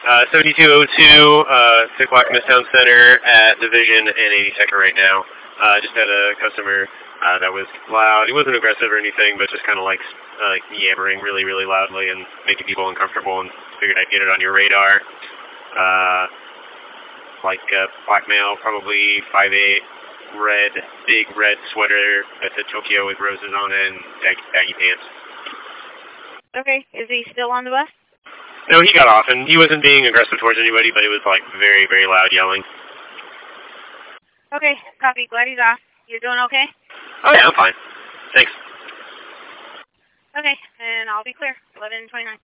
7202, 6 o'clock Midtown Center at Division and 82nd right now. Just had a customer that was loud. He wasn't aggressive or anything, but just kind of like yammering really, really loudly and making people uncomfortable, and figured I'd get it on your radar. Black male, probably 5'8", big red sweater that said Tokyo with roses on it, and baggy pants. Okay, is he still on the bus? No, he got off, and he wasn't being aggressive towards anybody, but it was like very, very loud yelling. Okay, copy. Glad he's off. You're doing okay? Oh yeah, I'm fine. Thanks. Okay, and I'll be clear. 11:29.